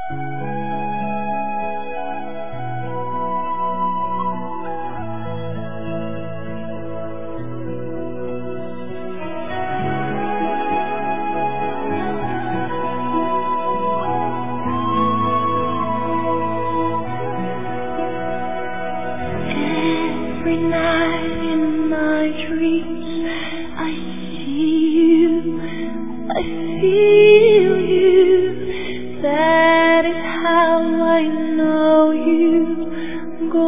Every night in my dreams I see you, I feel you. That is how I know you go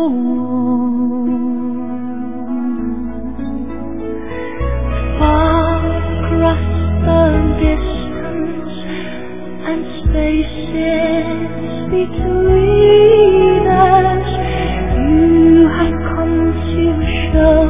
on. Far across the distance and spaces between us, you have come to show